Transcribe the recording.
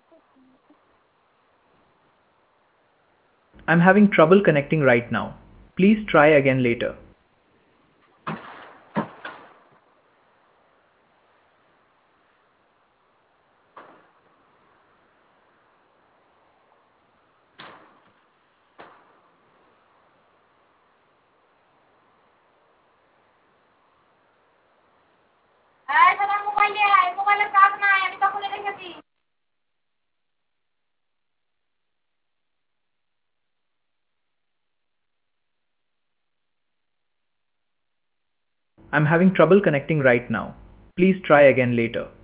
I'm having trouble connecting right now. Please try again later. I'm having trouble connecting right now. Please try again later.